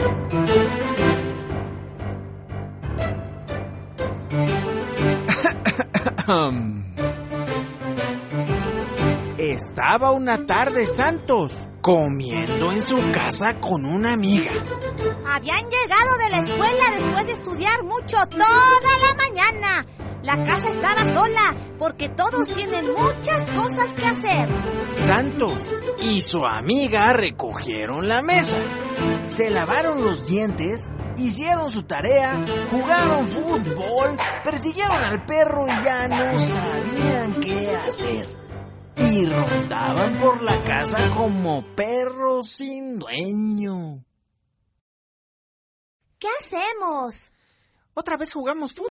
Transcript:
Estaba una tarde Santos comiendo en su casa con una amiga. Habían llegado de la escuela después de estudiar mucho toda la mañana. La casa estaba sola porque todos tienen muchas cosas que hacer. Santos y su amiga recogieron la mesa, se lavaron los dientes, hicieron su tarea, jugaron fútbol, persiguieron al perro y ya no sabían qué hacer. Y rondaban por la casa como perros sin dueño. ¿Qué hacemos? Otra vez jugamos fútbol.